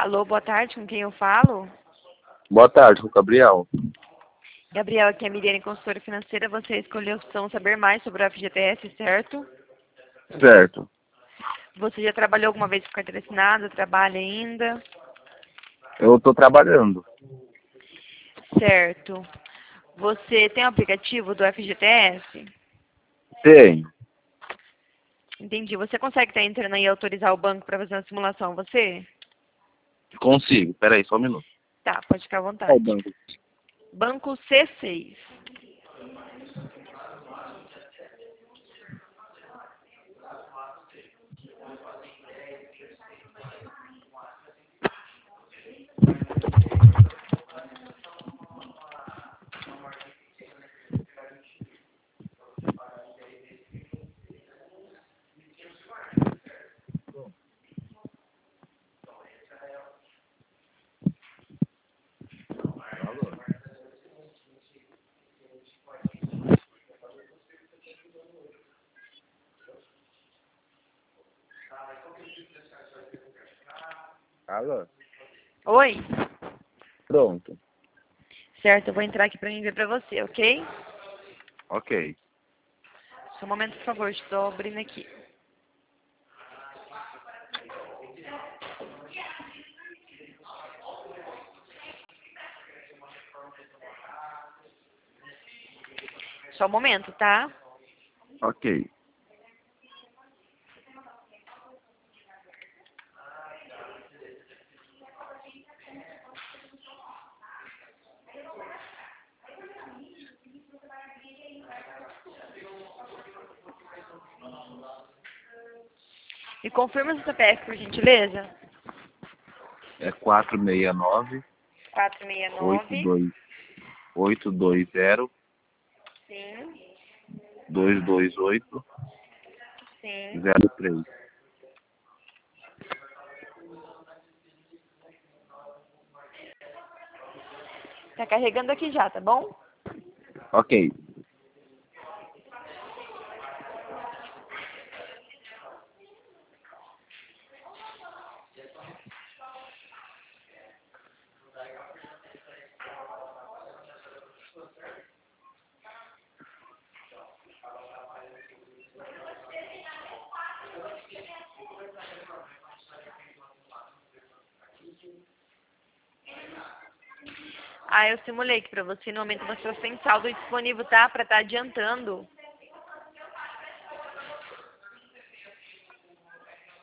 Alô, boa tarde, com quem eu falo? Boa tarde, com o Gabriel. Gabriel, aqui é a Miriane, consultora financeira. Você escolheu a opção saber mais sobre o FGTS, certo? Certo. Você já trabalhou alguma vez com carteira assinada? Trabalha ainda? Eu tô trabalhando. Certo. Você tem o aplicativo do FGTS? Tenho. Entendi. Você consegue estar entrando aí e autorizar o banco para fazer uma simulação, você? Consigo. Peraí, só um minuto. Tá, pode ficar à Qual vontade. banco? Banco C6. Alô? Oi? Pronto. Certo, eu vou entrar aqui para mim ver para você, ok? Ok. Só um momento, por favor, estou abrindo aqui. Só um momento, tá? Ok. Me confirma o CPF, por gentileza. É 469 469. 820 Sim, 228 sim. 03. Tá carregando aqui já, tá bom? Ok. Ah, eu simulei que pra você, no momento você tem saldo disponível, tá? Pra estar adiantando